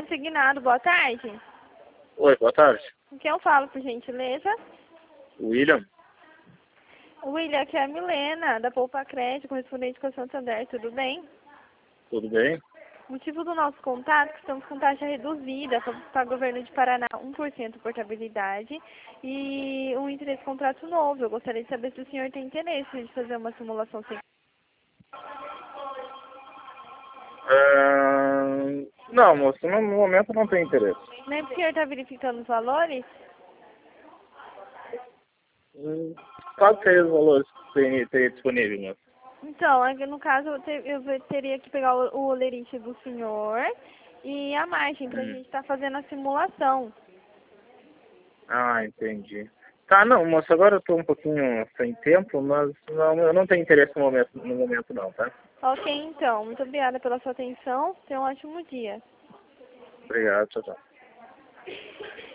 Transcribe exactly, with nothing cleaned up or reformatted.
consignado. Boa tarde. Oi, boa tarde. Com quem eu falo, por gentileza? William? William, aqui é a Milena, da Poupa Crédito, correspondente com a Santander. Tudo bem? Tudo bem? Motivo do nosso contato é que estamos com taxa reduzida para o governo de Paraná, um por cento portabilidade e um interesse contrato novo. Eu gostaria de saber se o senhor tem interesse de fazer uma simulação sem... Ah, não, moço, no momento não tem interesse. Nem porque o senhor está verificando os valores? Hum, Quais seriam os valores que tem, tem disponível, moço? Então, é que no caso eu, te- eu ve- teria que pegar o, o olerite do senhor e a margem para a Hum. gente estar fazendo a simulação. Ah, entendi. Tá, não, moço, agora eu tô um pouquinho sem tempo, mas não, eu não tenho interesse no momento, no momento não, tá? Ok, então. Muito obrigada pela sua atenção. Tenha um ótimo dia. Obrigado, tchau, tchau.